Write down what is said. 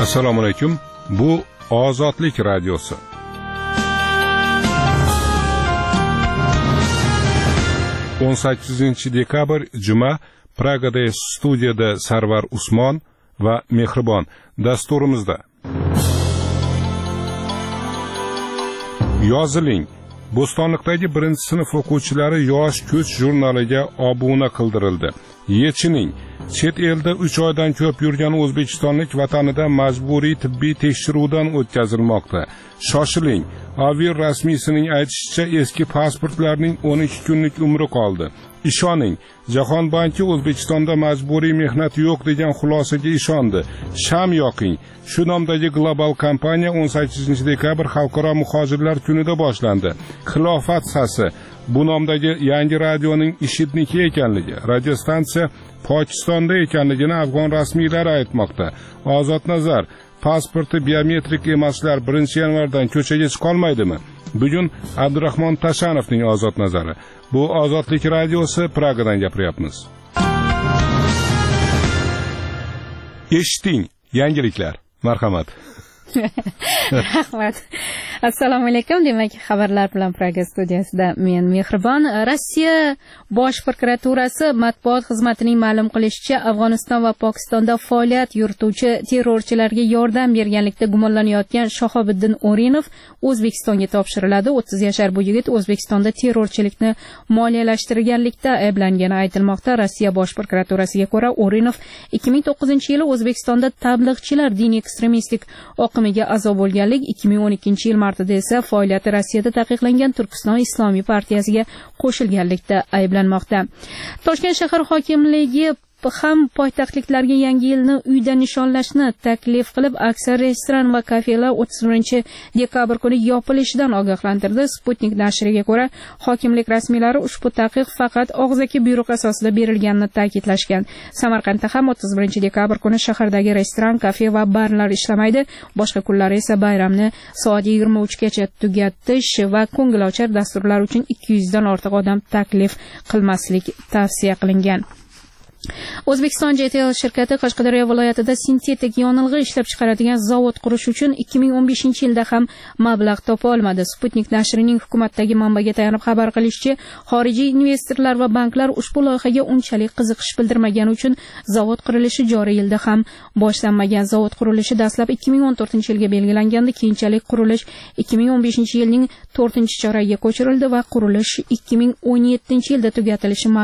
Assalomu alaykum. Bu Ozodlik radiosi. o'n 18-dekabr juma Pragada studiyada Sarvar Usmon va Mehribon dasturimizda. Yoziling. Bo'stonliqdagi 1-sinf o'quvchilari Yosh Ko'ch jurnaliga obuna qildirildi. Yechining. Chet elda 3 oydan ko'p yurgan o'zbekistonlik vatanida majburiy tibbiy tekshiruvdan o'tkazilmoqda. Shoshiling. Avir rasmiysining aytishicha eski pasportlarning 12 kunlik umri qoldi. Ishoning. Jahon banki O'zbekistonda majburiy mehnat yo'q degan xulosaga ishondi. Sham yoqing. Shu nomdagi global kompaniya 18-dekabr xalqaro muhojirlar kunida boshlandi. Xilofat sasi bu nomdagi yangi radioning IShIDniki ekanligi, radiostansiya Pokistonda ekanligini afg'on rasmiylari aytmoqda. Ozod nazar, pasporti biometrik emaslar 1-yanvardan ko'chaga chiqolmaydimi? Bugun Abdurahmon Tashanovning ozod nazari. Bu Ozodlik radiosi, Pragadan gapiryapmiz. Eshiting, yangiliklar. Marhamat. Rahmat. Assalomu alaykum. Demak, xabarlar bilan Praga studiyasida men Mehribon. Rossiya Bosh prokuraturasi matbuot xizmatining ma'lum qilishicha, Afg'oniston va Pokistonda faoliyat yurituvchi terrorchilarga yordam berganlikda gumonlanayotgan Shahobiddin O'rinov O'zbekistonga topshiriladi. 30 yashar bu yigit O'zbekistonda terrorchilikni moliyalashtirganlikda ayblangani aytilmoqda. Rossiya Bosh prokuraturasiga ko'ra, O'rinov 2009-yili O'zbekistonda tabliğchilar diniy ekstremistik oqimiga a'zo bo'lganlik, 2012-yil martida esa faoliyati Rossiyada taqiqlangan Turkiston Islomiy partiyasiga qo'shilganlikda ayblanmoqda. Toshkent shahar hokimligi ham poytaxtliklarga yangi yilni uyda nishonlashni taklif qilib, aksar restoran va kafelar 31-dekabr kuni yopilishidan ogohlantirdi. Sputnik nashriga ko'ra, hokimlik rasmiylari ushbu taqiq faqat og'zaki buyruq asosida berilganini ta'kidlashgan. Samarqandda ham 31-dekabr kuni shahardagi restoran, kafe va barlar ishlamaydi. Boshqa kunlari esa bayramni soat 23 gacha tugatish va ko'ngilochar dasturlar uchun 200 dan ortiq odam taklif qilmaslik tavsiya qilingan. O'zbekiston JTL shirkati Qashqadaryo viloyatida sintetik yonilg'i ishlab chiqaradigan zavod qurish uchun 2015-yilda ham mablag' topa olmadi. Sputnik nashrining hukumatdagi manbaga tayanib xabar qilishicha, xorijiy investorlar va banklar ushbu loyihaga unchalik qiziqish bildirmagani uchun zavod qurilishi joriy yilda ham boshlanmagan. Zavod qurilishi dastlab 2014-yilga belgilangandi, keyinchalik qurilish 2015-yilning 4-choragiga ko'chirildi va qurilish 2017-yilda tugatilishi